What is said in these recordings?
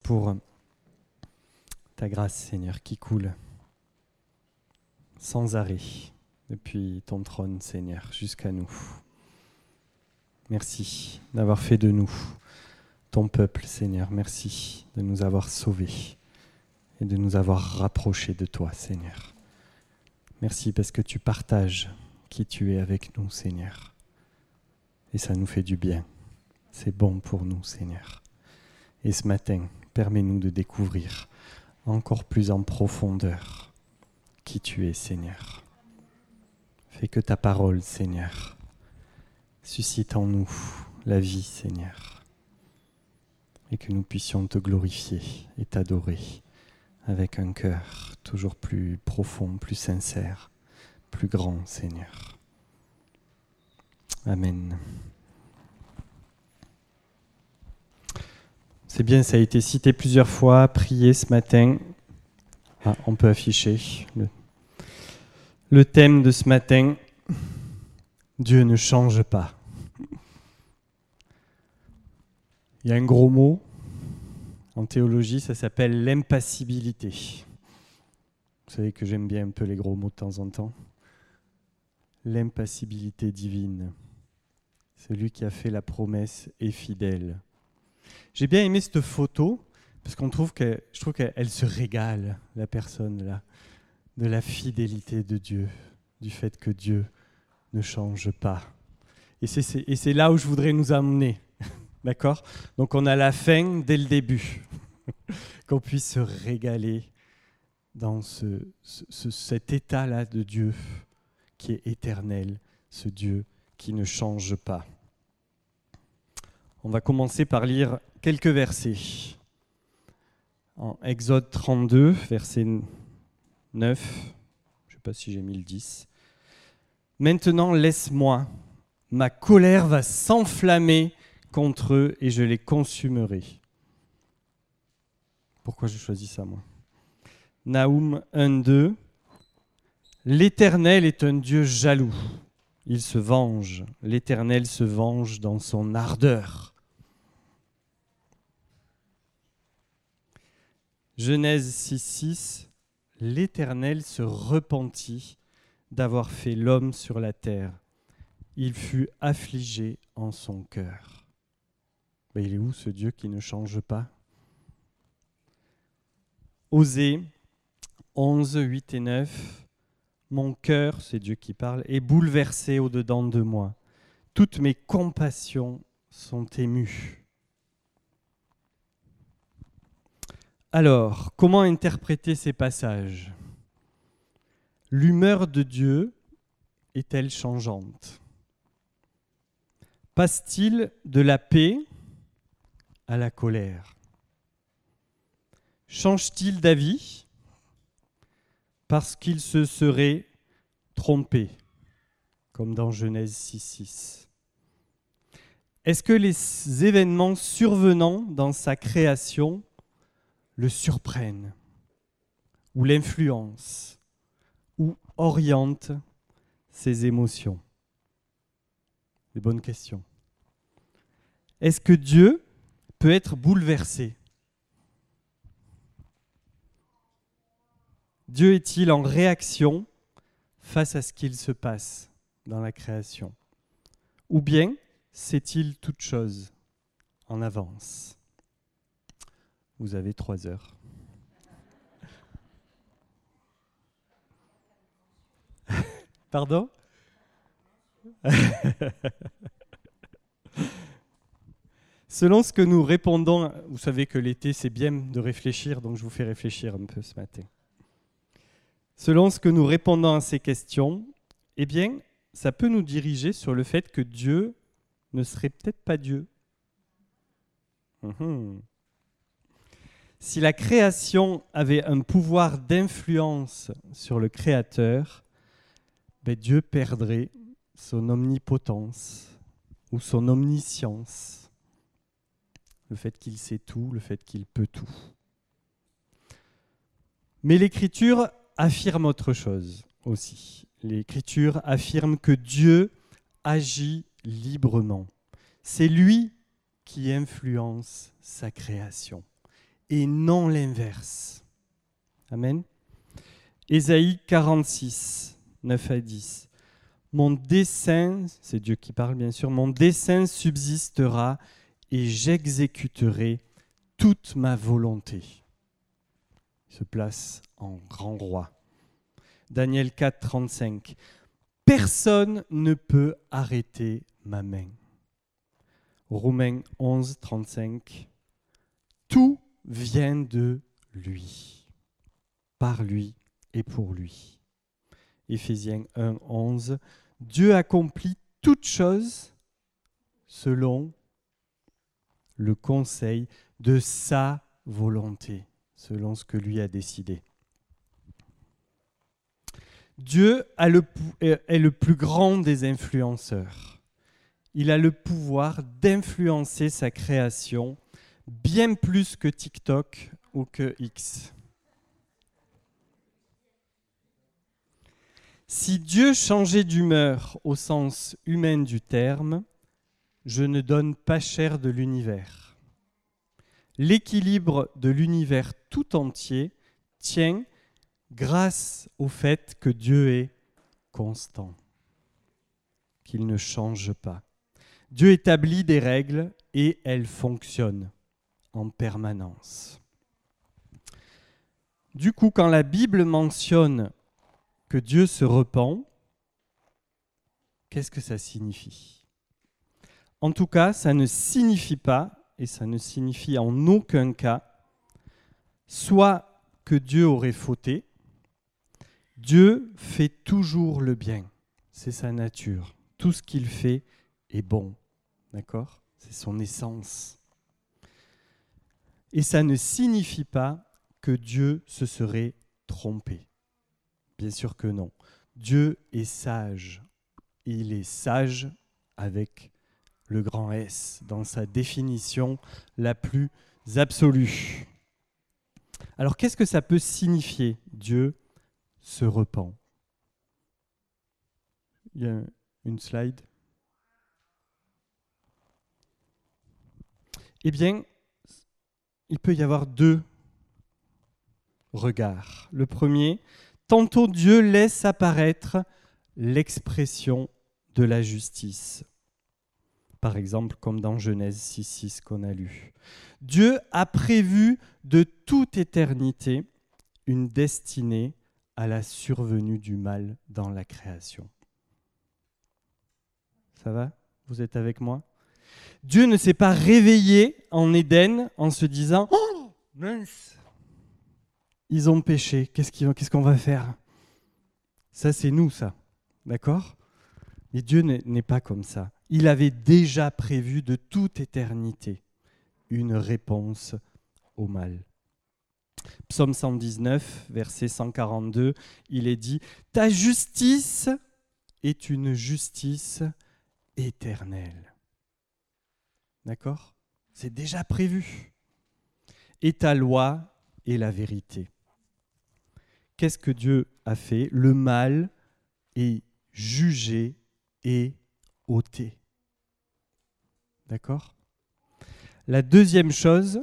pour ta grâce, Seigneur, qui coule sans arrêt depuis ton trône, Seigneur, jusqu'à nous. Merci d'avoir fait de nous ton peuple, Seigneur. Merci de nous avoir sauvés et de nous avoir rapprochés de toi, Seigneur. Merci parce que tu partages qui tu es avec nous, Seigneur. Et ça nous fait du bien. C'est bon pour nous, Seigneur. Et ce matin, permets-nous de découvrir encore plus en profondeur qui tu es, Seigneur. Fais que ta parole, Seigneur, suscite en nous la vie, Seigneur, et que nous puissions te glorifier et t'adorer avec un cœur toujours plus profond, plus sincère, plus grand, Seigneur. Amen. C'est bien, ça a été cité plusieurs fois, prier ce matin. On peut afficher le thème de ce matin. Dieu ne change pas. Il y a un gros mot en théologie, ça s'appelle l'impassibilité. Vous savez que j'aime bien un peu les gros mots de temps en temps. L'impassibilité divine. Celui qui a fait la promesse est fidèle. J'ai bien aimé cette photo, parce je trouve qu'elle se régale, la personne là, de la fidélité de Dieu, du fait que Dieu ne change pas. Et c'est là où je voudrais nous amener, d'accord ? Donc on a la fin dès le début, qu'on puisse se régaler dans cet état-là de Dieu qui est éternel, ce Dieu qui ne change pas. On va commencer par lire quelques versets. En Exode 32, verset 9, je ne sais pas si j'ai mis le 10. « Maintenant, laisse-moi, ma colère va s'enflammer contre eux et je les consumerai. » Pourquoi j'ai choisi ça, moi ? Naoum 1:2. « L'Éternel est un Dieu jaloux. Il se venge. L'Éternel se venge dans son ardeur. » Genèse 6:6. « L'Éternel se repentit d'avoir fait l'homme sur la terre. Il fut affligé en son cœur. » Mais il est où ce Dieu qui ne change pas ? Osée 11:8-9. « Mon cœur, c'est Dieu qui parle, est bouleversé au-dedans de moi. Toutes mes compassions sont émues. » Alors, comment interpréter ces passages ? L'humeur de Dieu est-elle changeante ? Passe-t-il de la paix à la colère ? Change-t-il d'avis parce qu'il se serait trompé, comme dans Genèse 6:6 ? Est-ce que les événements survenant dans sa création le surprennent ou l'influencent ou orientent ses émotions ? Des bonnes questions. Est-ce que Dieu peut être bouleversé ? Dieu est-il en réaction face à ce qu'il se passe dans la création ? Ou bien sait-il toute chose en avance ? Vous avez 3 heures. Pardon ? Selon ce que nous répondons, vous savez que l'été c'est bien de réfléchir, donc je vous fais réfléchir un peu ce matin. Selon ce que nous répondons à ces questions, eh bien, ça peut nous diriger sur le fait que Dieu ne serait peut-être pas Dieu. Si la création avait un pouvoir d'influence sur le Créateur, Dieu perdrait son omnipotence ou son omniscience. Le fait qu'il sait tout, le fait qu'il peut tout. Mais l'Écriture affirme autre chose aussi. L'Écriture affirme que Dieu agit librement. C'est lui qui influence sa création. et non l'inverse. Amen. Ésaïe 46, 9 à 10. Mon dessein, c'est Dieu qui parle bien sûr, mon dessein subsistera et j'exécuterai toute ma volonté. Il se place en grand roi. Daniel 4, 35. Personne ne peut arrêter ma main. Romains 11, 35. Tout vient de lui, par lui et pour lui. Éphésiens 1, 11. Dieu accomplit toutes choses selon le conseil de sa volonté, selon ce que lui a décidé. Dieu est le plus grand des influenceurs. Il a le pouvoir d'influencer sa création bien plus que TikTok ou que X. Si Dieu changeait d'humeur au sens humain du terme, je ne donne pas cher de l'univers. L'équilibre de l'univers tout entier tient grâce au fait que Dieu est constant, qu'il ne change pas. Dieu établit des règles et elles fonctionnent en permanence. Du coup, quand la Bible mentionne que Dieu se repent, qu'est-ce que ça signifie ? En tout cas, ça ne signifie pas, et ça ne signifie en aucun cas, soit que Dieu aurait fauté. Dieu fait toujours le bien, c'est sa nature. Tout ce qu'il fait est bon, d'accord ? C'est son essence. Et ça ne signifie pas que Dieu se serait trompé. Bien sûr que non. Dieu est sage. Et il est sage avec le grand S, dans sa définition la plus absolue. Alors qu'est-ce que ça peut signifier, Dieu se repent ? Il y a une slide. Eh bien, il peut y avoir deux regards. Le premier, tantôt Dieu laisse apparaître l'expression de la justice. Par exemple, comme dans Genèse 6.6 qu'on a lu. Dieu a prévu de toute éternité une destinée à la survenue du mal dans la création. Ça va ? Vous êtes avec moi ? Dieu ne s'est pas réveillé en Éden en se disant « Oh, mince, ils ont péché, qu'est-ce qu'on va faire ?» Ça, c'est nous, ça. D'accord ? Mais Dieu n'est pas comme ça. Il avait déjà prévu de toute éternité une réponse au mal. Psaume 119, verset 142, il est dit « Ta justice est une justice éternelle. » D'accord ? C'est déjà prévu. Et ta loi est la vérité. Qu'est-ce que Dieu a fait ? Le mal est jugé et ôté. D'accord ? La deuxième chose,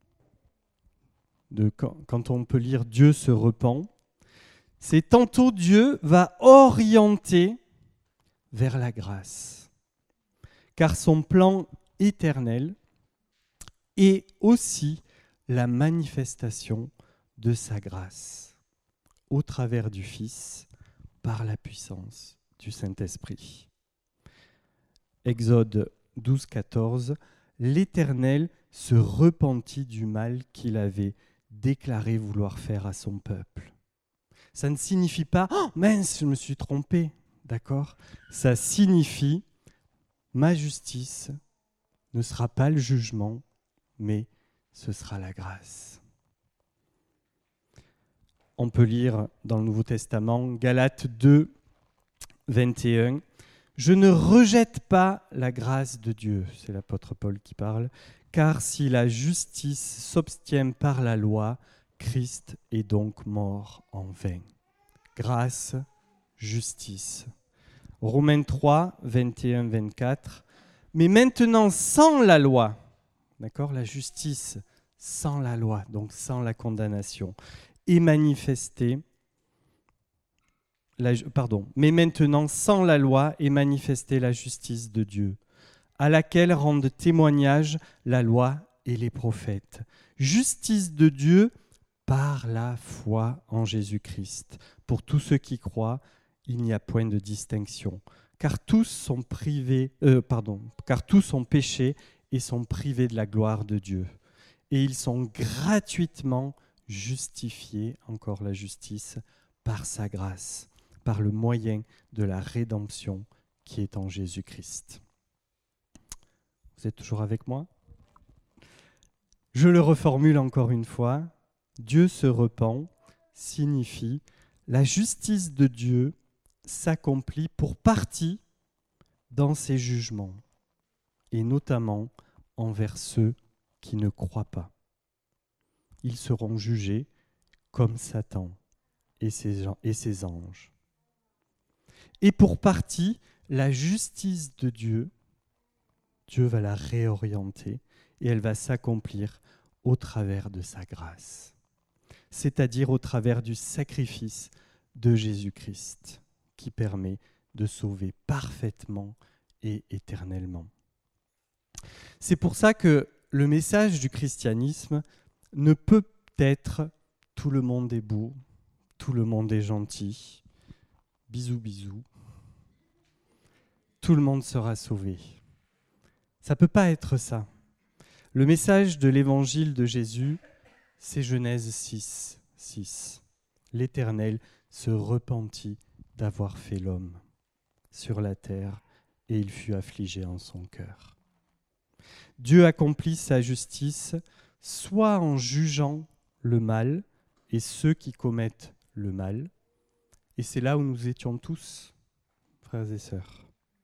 quand on peut lire Dieu se repent, c'est tantôt Dieu va orienter vers la grâce. Car son plan éternel est aussi la manifestation de sa grâce au travers du Fils par la puissance du Saint-Esprit. Exode 12, 14, l'Éternel se repentit du mal qu'il avait déclaré vouloir faire à son peuple. Ça ne signifie pas « Oh, mince, je me suis trompé », d'accord ? Ça signifie « Ma justice ne sera pas le jugement, mais ce sera la grâce. » On peut lire dans le Nouveau Testament, Galates 2, 21, « Je ne rejette pas la grâce de Dieu », c'est l'apôtre Paul qui parle, « car si la justice s'obtient par la loi, Christ est donc mort en vain. » Grâce, justice. Romains 3, 21, 24, « Mais maintenant sans la loi, d'accord, la justice sans la loi, donc sans la condamnation, et manifesté, mais maintenant sans la loi est manifestée la justice de Dieu, à laquelle rendent témoignage la loi et les prophètes. Justice de Dieu par la foi en Jésus-Christ. Pour tous ceux qui croient, il n'y a point de distinction, car tous sont péchés et sont privés de la gloire de Dieu. Et ils sont gratuitement justifiés, encore la justice, par sa grâce, par le moyen de la rédemption qui est en Jésus-Christ. Vous êtes toujours avec moi ? Je le reformule encore une fois. Dieu se repent signifie la justice de Dieu s'accomplit pour partie dans ses jugements, et notamment envers ceux qui ne croient pas. Ils seront jugés comme Satan et ses anges. Et pour partie, la justice de Dieu, Dieu va la réorienter et elle va s'accomplir au travers de sa grâce, c'est-à-dire au travers du sacrifice de Jésus-Christ qui permet de sauver parfaitement et éternellement. C'est pour ça que le message du christianisme ne peut être « tout le monde est beau, tout le monde est gentil, bisous bisous, tout le monde sera sauvé ». Ça ne peut pas être ça. Le message de l'évangile de Jésus, c'est Genèse 6, 6. L'Éternel se repentit d'avoir fait l'homme sur la terre et il fut affligé en son cœur. Dieu accomplit sa justice soit en jugeant le mal et ceux qui commettent le mal, et c'est là où nous étions tous, frères et sœurs.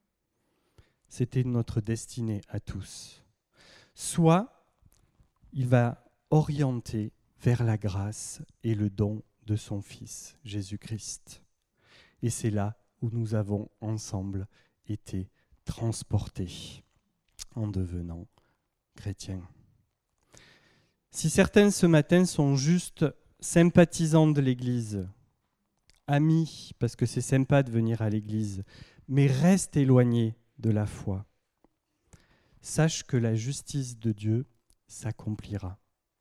C'était notre destinée à tous. Soit il va orienter vers la grâce et le don de son Fils, Jésus-Christ. Et c'est là où nous avons ensemble été transportés en devenant chrétiens. Si certains ce matin sont juste sympathisants de l'Église, amis, parce que c'est sympa de venir à l'Église, mais restent éloignés de la foi, sache que la justice de Dieu s'accomplira.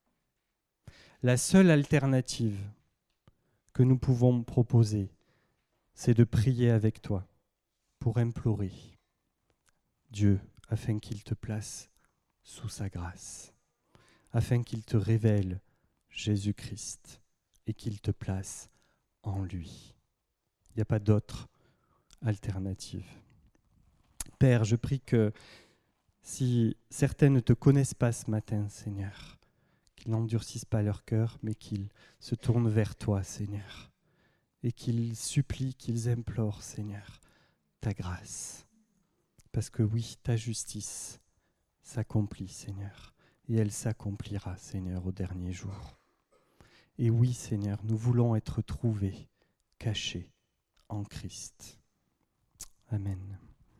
La seule alternative que nous pouvons proposer, c'est de prier avec toi pour implorer Dieu afin qu'il te place sous sa grâce, afin qu'il te révèle Jésus-Christ et qu'il te place en lui. Il n'y a pas d'autre alternative. Père, je prie que si certains ne te connaissent pas ce matin, Seigneur, qu'ils n'endurcissent pas leur cœur, mais qu'ils se tournent vers toi, Seigneur, et qu'ils supplient, qu'ils implorent, Seigneur, ta grâce. Parce que oui, ta justice s'accomplit, Seigneur, et elle s'accomplira, Seigneur, au dernier jour. Et oui, Seigneur, nous voulons être trouvés, cachés en Christ. Amen.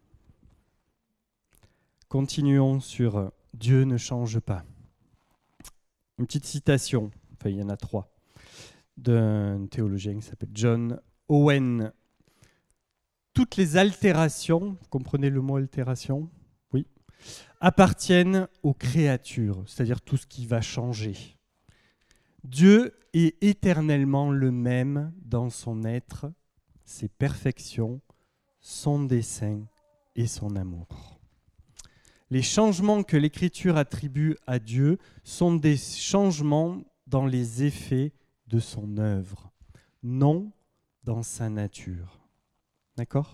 Continuons sur « Dieu ne change pas ». Une petite citation, enfin il y en a 3, d'un théologien qui s'appelle John Owen. Toutes les altérations, vous comprenez le mot altération ? Oui. Appartiennent aux créatures, c'est-à-dire tout ce qui va changer. Dieu est éternellement le même dans son être, ses perfections, son dessein et son amour. Les changements que l'Écriture attribue à Dieu sont des changements dans les effets de son œuvre, non dans sa nature. D'accord ?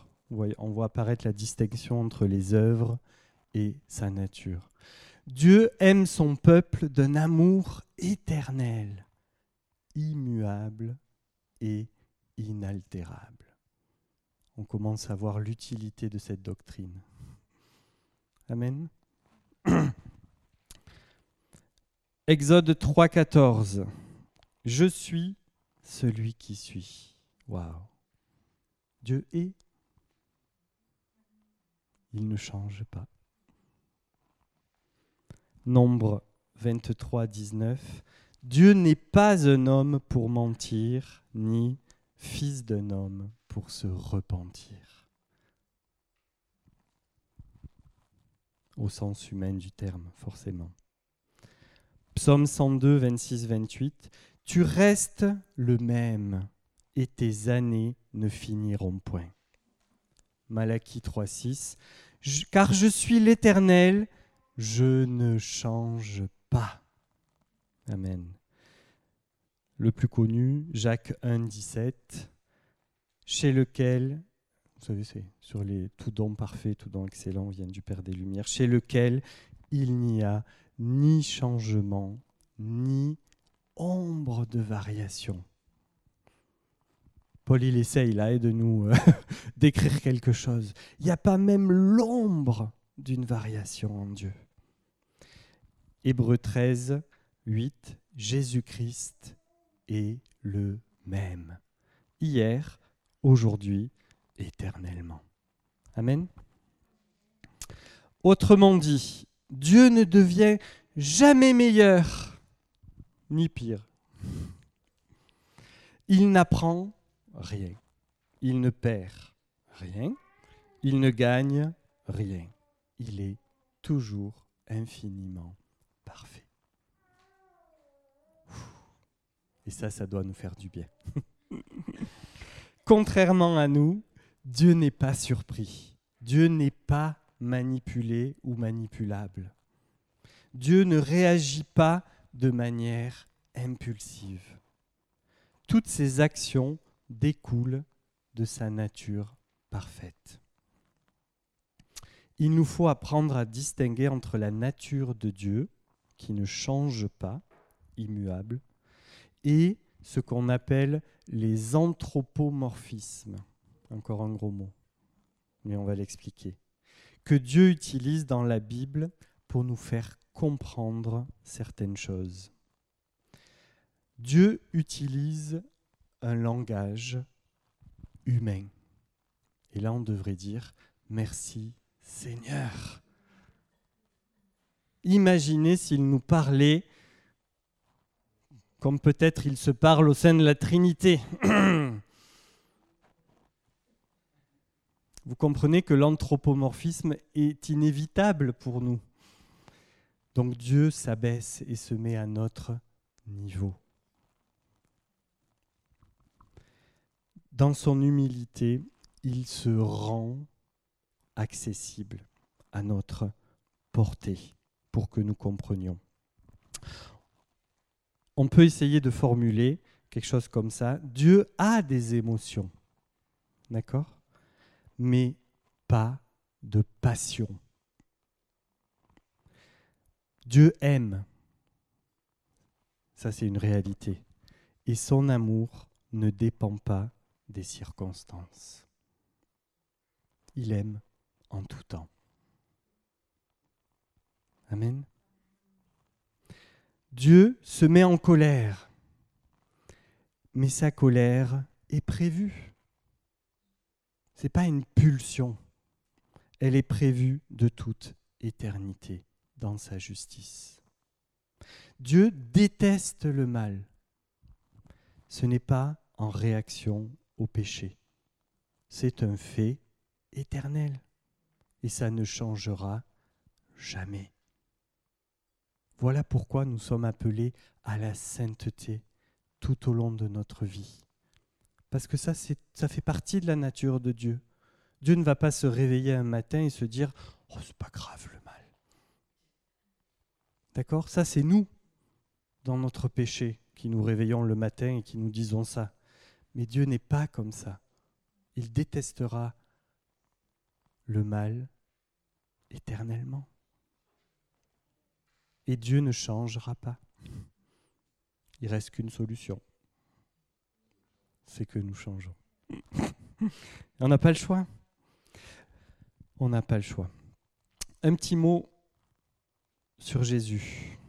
On voit apparaître la distinction entre les œuvres et sa nature. Dieu aime son peuple d'un amour éternel, immuable et inaltérable. On commence à voir l'utilité de cette doctrine. Amen. Exode 3,14. Je suis celui qui suis. Waouh. Dieu est. Il ne change pas. Nombre 23, 19. Dieu n'est pas un homme pour mentir, ni fils d'un homme pour se repentir. Au sens humain du terme, forcément. Psaume 102, 26, 28. Tu restes le même et tes années ne finiront point. Malachie 3, 6. Car je suis l'Éternel, je ne change pas. Amen. Le plus connu, Jacques 1, 17, chez lequel, vous savez, c'est sur les tout don parfait, tout don excellent vient du Père des Lumières, chez lequel il n'y a ni changement, ni ombre de variation. Paul, il essaye là de nous d'écrire quelque chose. Il n'y a pas même l'ombre d'une variation en Dieu. Hébreux 13, 8, Jésus-Christ est le même. Hier, aujourd'hui, éternellement. Amen. Autrement dit, Dieu ne devient jamais meilleur, ni pire. Il n'apprend rien. Il ne perd rien. Il ne gagne rien. Il est toujours infiniment parfait. Et ça doit nous faire du bien. Contrairement à nous, Dieu n'est pas surpris. Dieu n'est pas manipulé ou manipulable. Dieu ne réagit pas de manière impulsive. Toutes ses actions découlent de sa nature parfaite. Il nous faut apprendre à distinguer entre la nature de Dieu, qui ne change pas, immuable, et ce qu'on appelle les anthropomorphismes. Encore un gros mot, mais on va l'expliquer. Que Dieu utilise dans la Bible pour nous faire comprendre certaines choses. Dieu utilise un langage humain. Et là, on devrait dire « Merci Seigneur ». Imaginez s'il nous parlait comme peut-être il se parle au sein de la Trinité. Vous comprenez que l'anthropomorphisme est inévitable pour nous. Donc Dieu s'abaisse et se met à notre niveau. Dans son humilité, il se rend accessible à notre portée pour que nous comprenions. On peut essayer de formuler quelque chose comme ça. Dieu a des émotions, d'accord ? Mais pas de passion. Dieu aime. Ça, c'est une réalité. Et son amour ne dépend pas des circonstances. Il aime en tout temps. Amen. Dieu se met en colère, mais sa colère est prévue. Ce n'est pas une pulsion. Elle est prévue de toute éternité dans sa justice. Dieu déteste le mal. Ce n'est pas en réaction au péché. C'est un fait éternel et ça ne changera jamais. Voilà pourquoi nous sommes appelés à la sainteté tout au long de notre vie. Parce que ça fait partie de la nature de Dieu. Dieu ne va pas se réveiller un matin et se dire « Oh, c'est pas grave le mal ». D'accord ? Ça, c'est nous, dans notre péché, qui nous réveillons le matin et qui nous disons ça. Mais Dieu n'est pas comme ça. Il détestera le mal éternellement. Et Dieu ne changera pas. Il ne reste qu'une solution. C'est que nous changeons. On n'a pas le choix. On n'a pas le choix. Un petit mot sur Jésus.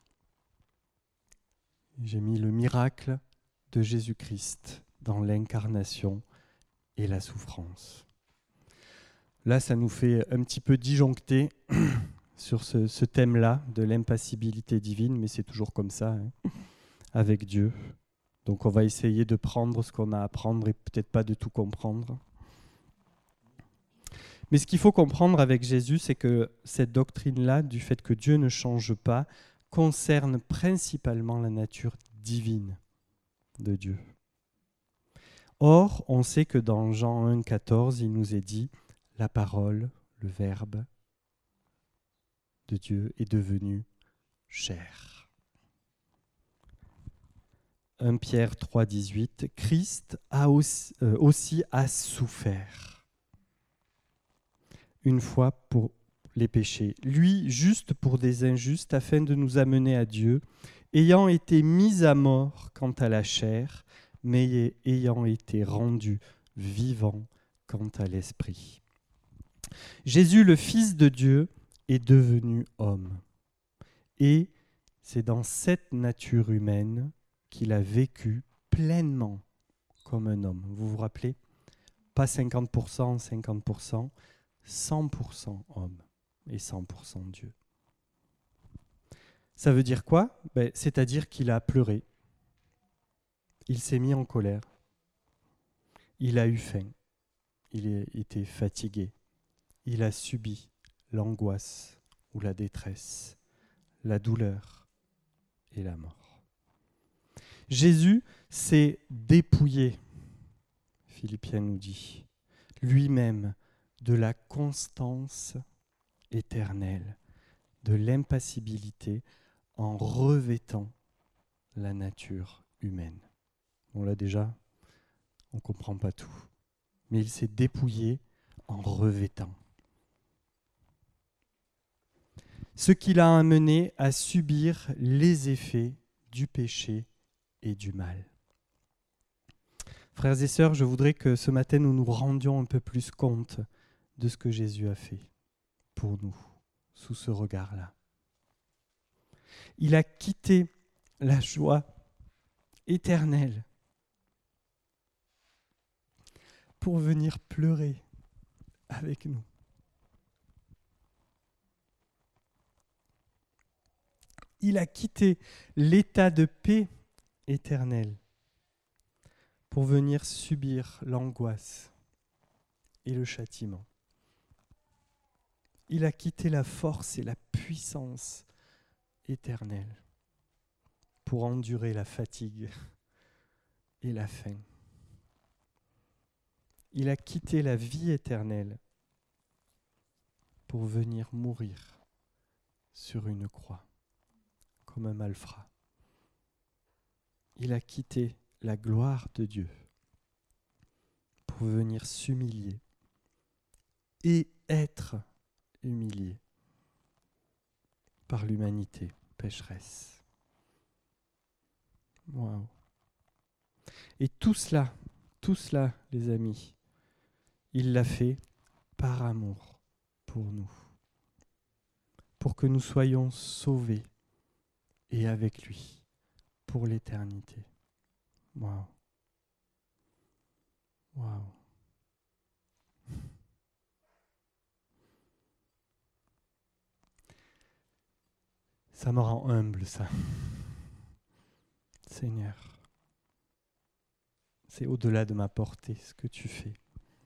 J'ai mis le miracle de Jésus-Christ dans l'incarnation et la souffrance. Là, ça nous fait un petit peu disjoncter sur ce thème-là de l'impassibilité divine, mais c'est toujours comme ça, hein, avec Dieu. Donc on va essayer de prendre ce qu'on a à prendre et peut-être pas de tout comprendre. Mais ce qu'il faut comprendre avec Jésus, c'est que cette doctrine-là, du fait que Dieu ne change pas, concerne principalement la nature divine de Dieu. Or, on sait que dans Jean 1, 14, il nous est dit « La parole, le Verbe de Dieu est devenu chair ». 1 Pierre 3, 18, Christ aussi a souffert une fois pour les péchés, lui juste pour des injustes, afin de nous amener à Dieu, ayant été mis à mort quant à la chair, mais ayant été rendu vivant quant à l'esprit. Jésus, le Fils de Dieu, est devenu homme. Et c'est dans cette nature humaine qu'il a vécu pleinement comme un homme. Vous vous rappelez ? Pas 50%, 50%, 100% homme et 100% Dieu. Ça veut dire quoi ? C'est-à-dire qu'il a pleuré. Il s'est mis en colère. Il a eu faim. Il a été fatigué. Il a subi l'angoisse ou la détresse, la douleur et la mort. Jésus s'est dépouillé, Philippiens nous dit, lui-même de la constance éternelle, de l'impassibilité en revêtant la nature humaine. Bon là déjà, on ne comprend pas tout, mais il s'est dépouillé en revêtant. Ce qui l'a amené à subir les effets du péché et du mal. Frères et sœurs, je voudrais que ce matin nous nous rendions un peu plus compte de ce que Jésus a fait pour nous, sous ce regard-là. Il a quitté la joie éternelle pour venir pleurer avec nous. Il a quitté l'état de paix éternelle pour venir subir l'angoisse et le châtiment. Il a quitté la force et la puissance éternelle pour endurer la fatigue et la faim. Il a quitté la vie éternelle pour venir mourir sur une croix, comme un malfrat. Il a quitté la gloire de Dieu pour venir s'humilier et être humilié par l'humanité pécheresse. Waouh! Et tout cela, les amis, il l'a fait par amour pour nous, pour que nous soyons sauvés et avec lui pour l'éternité. Waouh! Waouh! Ça me rend humble, ça. Seigneur, c'est au-delà de ma portée ce que tu fais.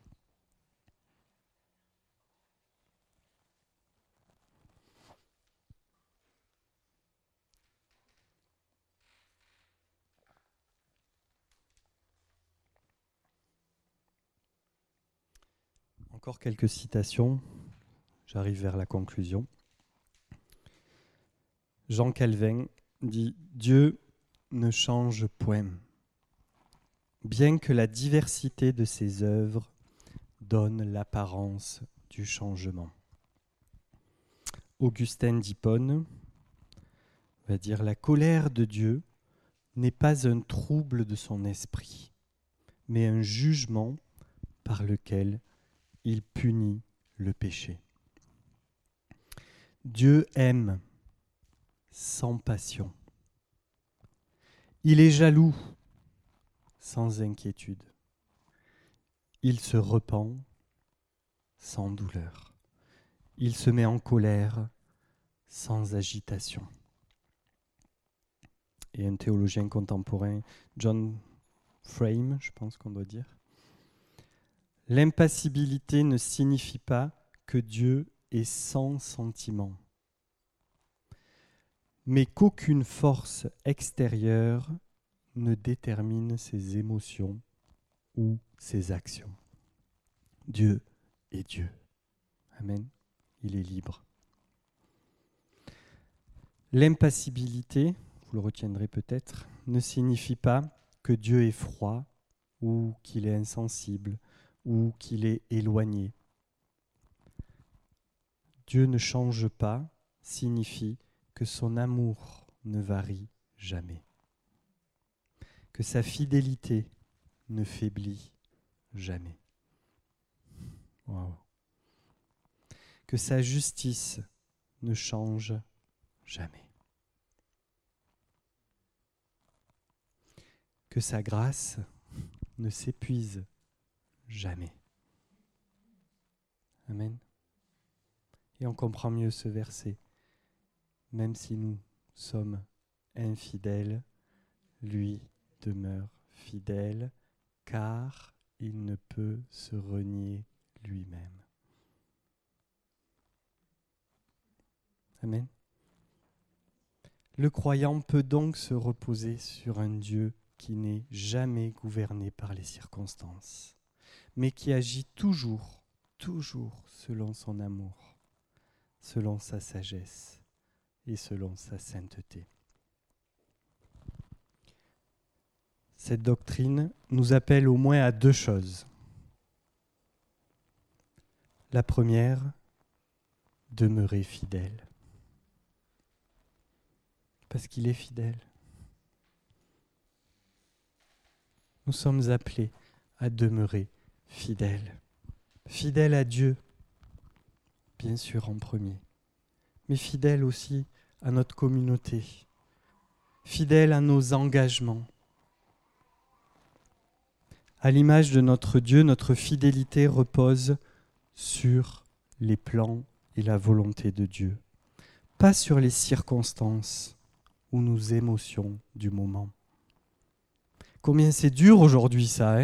Encore quelques citations, j'arrive vers la conclusion. Jean Calvin dit « Dieu ne change point, bien que la diversité de ses œuvres donne l'apparence du changement. » Augustin d'Hippone va dire « La colère de Dieu n'est pas un trouble de son esprit, mais un jugement par lequel il punit le péché. Dieu aime sans passion. Il est jaloux sans inquiétude. Il se repent sans douleur. Il se met en colère sans agitation. Et un théologien contemporain, John Frame, je pense qu'on doit dire, l'impassibilité ne signifie pas que Dieu est sans sentiment, mais qu'aucune force extérieure ne détermine ses émotions ou ses actions. Dieu est Dieu. Amen. Il est libre. L'impassibilité, vous le retiendrez peut-être, ne signifie pas que Dieu est froid ou qu'il est insensible ou qu'il est éloigné. Dieu ne change pas signifie que son amour ne varie jamais, que sa fidélité ne faiblit jamais. Wow. Que sa justice ne change jamais. Que sa grâce ne s'épuise jamais. Amen. Et on comprend mieux ce verset. Même si nous sommes infidèles, lui demeure fidèle, car il ne peut se renier lui-même. Amen. Le croyant peut donc se reposer sur un Dieu qui n'est jamais gouverné par les circonstances, mais qui agit toujours selon son amour, selon sa sagesse et selon sa sainteté. Cette doctrine nous appelle au moins à deux choses. La première, demeurer fidèle. Parce qu'il est fidèle. Nous sommes appelés à demeurer fidèles. Fidèles à Dieu, bien sûr en premier, mais fidèles aussi à notre communauté, fidèles à nos engagements. À l'image de notre Dieu, notre fidélité repose sur les plans et la volonté de Dieu, pas sur les circonstances ou nos émotions du moment. Combien c'est dur aujourd'hui ça, hein ?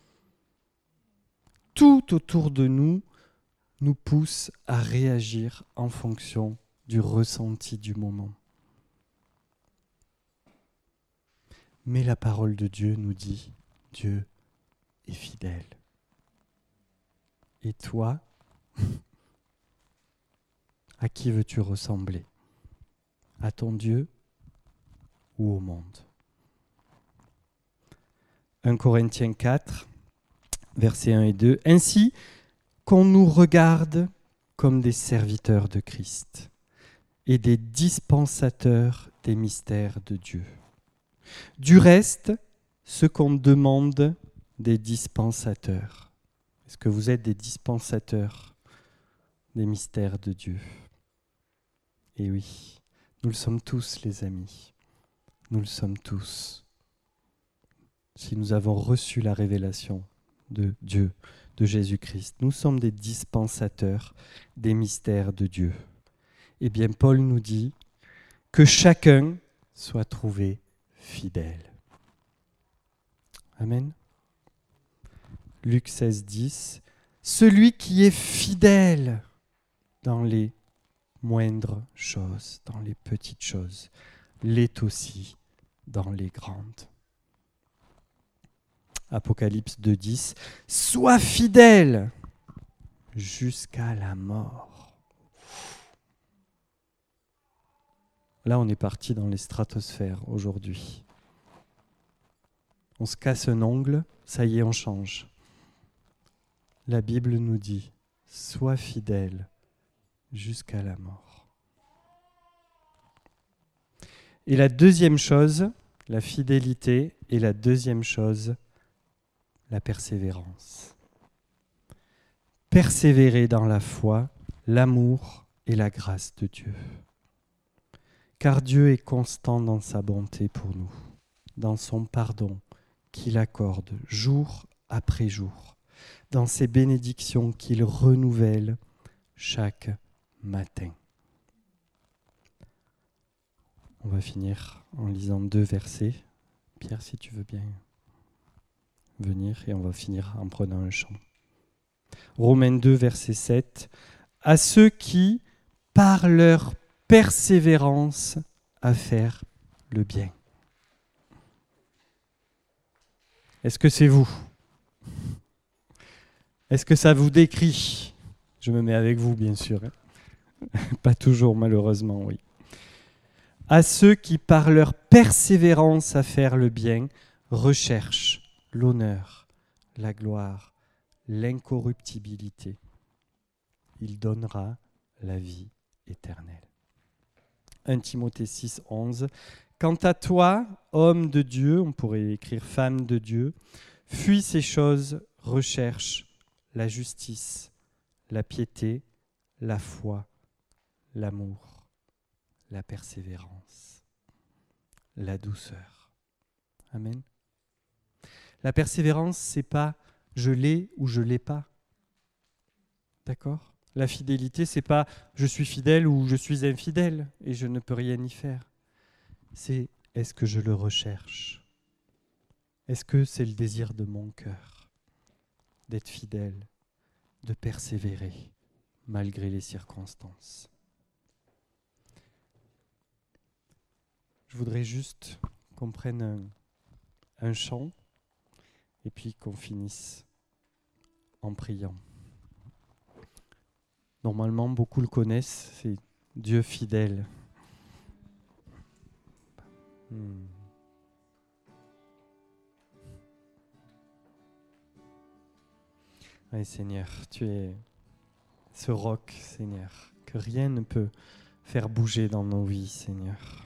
Tout autour de nous nous pousse à réagir en fonction du ressenti du moment. Mais la parole de Dieu nous dit, Dieu est fidèle. Et toi, à qui veux-tu ressembler ? À ton Dieu ou au monde ? 1 Corinthiens 4, versets 1 et 2. Ainsi qu'on nous regarde comme des serviteurs de Christ et des dispensateurs des mystères de Dieu. Du reste, ce qu'on demande des dispensateurs. Est-ce que vous êtes des dispensateurs des mystères de Dieu ? Et oui, nous le sommes tous, les amis. Nous le sommes tous. Si nous avons reçu la révélation de Dieu, de Jésus-Christ, nous sommes des dispensateurs des mystères de Dieu. Eh bien, Paul nous dit que chacun soit trouvé fidèle. Amen. Luc 16, 10. Celui qui est fidèle dans les moindres choses, dans les petites choses, l'est aussi dans les grandes. Apocalypse 2, 10. Sois fidèle jusqu'à la mort. Là, on est parti dans les stratosphères aujourd'hui. On se casse un ongle, ça y est, on change. La Bible nous dit, sois fidèle jusqu'à la mort. Et la deuxième chose, la fidélité, et la deuxième chose, la persévérance. Persévérer dans la foi, l'amour et la grâce de Dieu. Car Dieu est constant dans sa bonté pour nous, dans son pardon qu'il accorde jour après jour, dans ses bénédictions qu'il renouvelle chaque matin. On va finir en lisant 2 versets. Pierre, si tu veux bien venir, et on va finir en prenant un chant. Romains 2, verset 7. À ceux qui, par leur persévérance à faire le bien. Est-ce que c'est vous ? Est-ce que ça vous décrit ? Je me mets avec vous, bien sûr. Pas toujours, malheureusement, oui. À ceux qui, par leur persévérance à faire le bien, recherchent l'honneur, la gloire, l'incorruptibilité. Il donnera la vie éternelle. 1 Timothée 6, 11. Quant à toi, homme de Dieu, on pourrait écrire femme de Dieu, fuis ces choses, recherche la justice, la piété, la foi, l'amour, la persévérance, la douceur. Amen. La persévérance, c'est pas je l'ai ou je l'ai pas. D'accord ? La fidélité, c'est pas je suis fidèle ou je suis infidèle et je ne peux rien y faire. C'est est-ce que je le recherche ? Est-ce que c'est le désir de mon cœur d'être fidèle, de persévérer malgré les circonstances ? Je voudrais juste qu'on prenne un chant et puis qu'on finisse en priant. Normalement, beaucoup le connaissent, c'est Dieu fidèle. Oui, Seigneur, tu es ce roc, Seigneur, que rien ne peut faire bouger dans nos vies, Seigneur.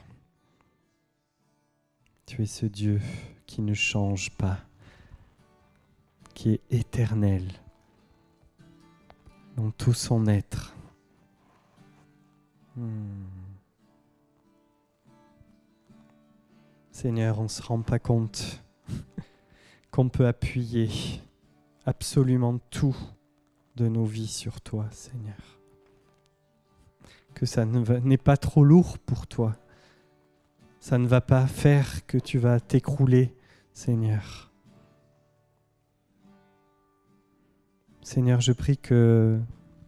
Tu es ce Dieu qui ne change pas, qui est éternel dans tout son être. Seigneur, on ne se rend pas compte qu'on peut appuyer absolument tout de nos vies sur toi, Seigneur. Que ça n'est pas trop lourd pour toi. Ça ne va pas faire que tu vas t'écrouler, Seigneur. Seigneur, je prie que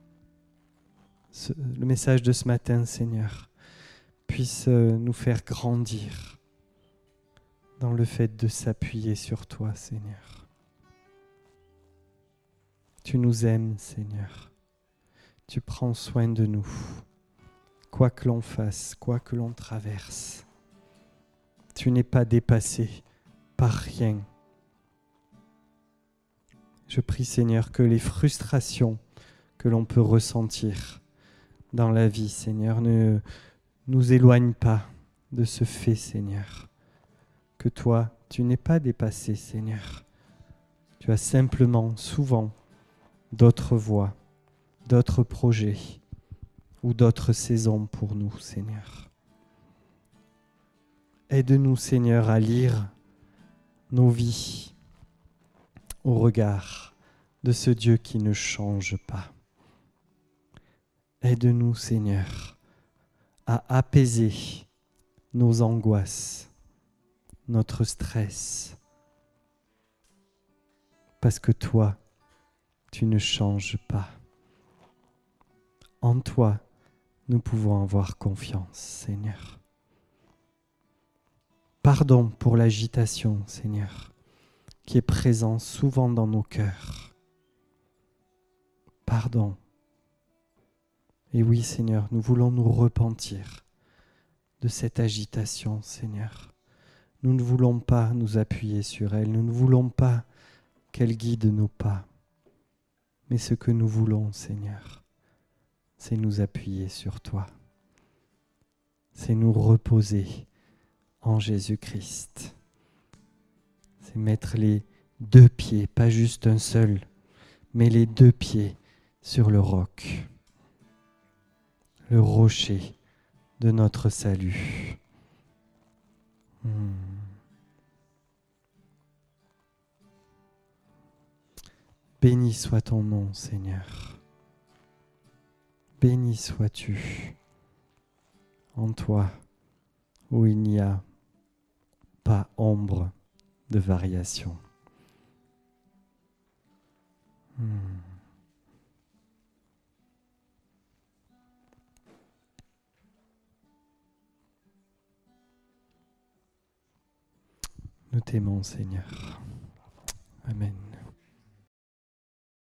le message de ce matin, Seigneur, puisse nous faire grandir dans le fait de s'appuyer sur toi, Seigneur. Tu nous aimes, Seigneur. Tu prends soin de nous. Quoi que l'on fasse, quoi que l'on traverse, tu n'es pas dépassé par rien. Je prie, Seigneur, que les frustrations que l'on peut ressentir dans la vie, Seigneur, ne nous éloignent pas de ce fait, Seigneur. Que toi, tu n'es pas dépassé, Seigneur. Tu as simplement, souvent, d'autres voies, d'autres projets ou d'autres saisons pour nous, Seigneur. Aide-nous, Seigneur, à lire nos vies au regard de ce Dieu qui ne change pas. Aide-nous, Seigneur, à apaiser nos angoisses, notre stress, parce que toi, tu ne changes pas. En toi, nous pouvons avoir confiance, Seigneur. Pardon pour l'agitation, Seigneur, qui est présente souvent dans nos cœurs. Pardon. Et oui, Seigneur, nous voulons nous repentir de cette agitation, Seigneur. Nous ne voulons pas nous appuyer sur elle, nous ne voulons pas qu'elle guide nos pas. Mais ce que nous voulons, Seigneur, c'est nous appuyer sur toi. C'est nous reposer en Jésus-Christ. C'est mettre les 2 pieds, pas juste un seul, mais les 2 pieds sur le roc, le rocher de notre salut. Béni soit ton nom, Seigneur. Béni sois-tu. En toi, où il n'y a pas ombre de variation. Nous t'aimons, Seigneur. Amen.